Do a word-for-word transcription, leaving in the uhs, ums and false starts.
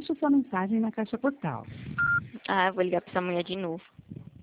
Deixe sua mensagem na caixa postal. Ah, vou ligar pra essa mulher de novo.